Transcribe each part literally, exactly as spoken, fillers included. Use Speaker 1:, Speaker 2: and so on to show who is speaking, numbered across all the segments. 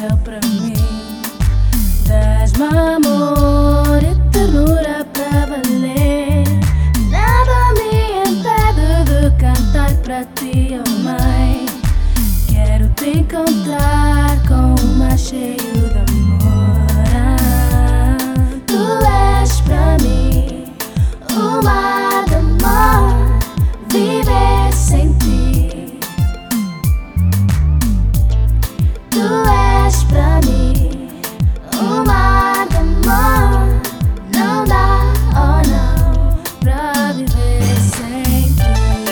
Speaker 1: céu pra mim. Dás-me amor e ternura pra valer. Nada me impede de cantar pra ti, oh mãe. Quero te encontrar com o mar cheio de amor. Ah, tu és pra mim o mar de amor. Viver sem ti. Tu és pra mim o mar de amor. Não dá, oh não, pra viver sem ti.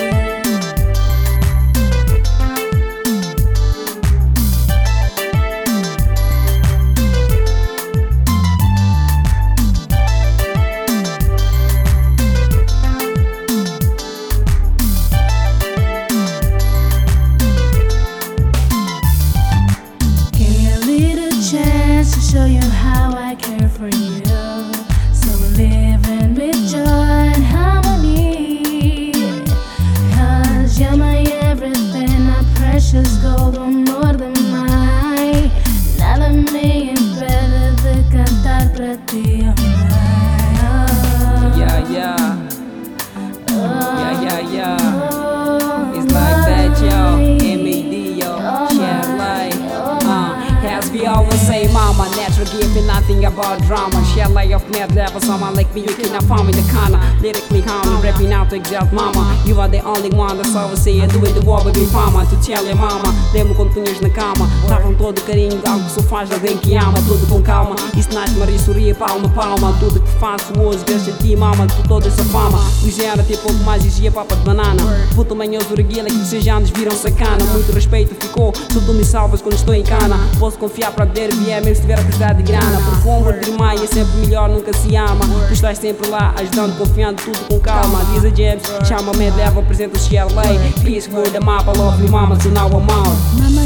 Speaker 1: To show you how I care for you, so we're living with joy and harmony. Cause you're my everything, my precious gold, amor de mãe. Nada me impede de cantar pra ti, oh mãe. Oh,
Speaker 2: Yeah, yeah,
Speaker 1: oh,
Speaker 2: yeah, yeah, yeah.
Speaker 1: oh,
Speaker 2: It's like that, yo.
Speaker 1: mãe.
Speaker 2: M A D, yo.
Speaker 1: Oh,
Speaker 2: Share
Speaker 1: mãe.
Speaker 2: life.
Speaker 1: Oh,
Speaker 2: Uh,
Speaker 1: mãe.
Speaker 2: as we always say, mama, natural gift and nothing about drama. Share life of net level, someone like me you cannot find in the corner. Lyrically calm, rapping out to exalt mama. You are the only one that's always saying do it the war baby fama. To tell your mama, lembro quando punhas na cama. Davam todo carinho, algo que só faz de alguém que ama. Tudo com calma, isso nasce-me sorria, palma, palma. Tudo que faço hoje, vejo de ti, mama. Tu toda essa fama, ligeira, ter pouco mais exigia papa de banana. Puto manhoso, reguila, que seis anos viram sacana. Muito respeito ficou, tudo me salvas quando estou em cana. Posso confiar para poder vier mesmo se tiver a precisar de grana. Porque o ombro de irmã é sempre melhor, nunca se ama. Tu estás sempre lá, ajudando, confiando, tudo com calma. Diz a James, chama-me, leva, apresenta-se a lei. Peace, word, the mapa, love you, mama, so now I'm out.
Speaker 1: Mama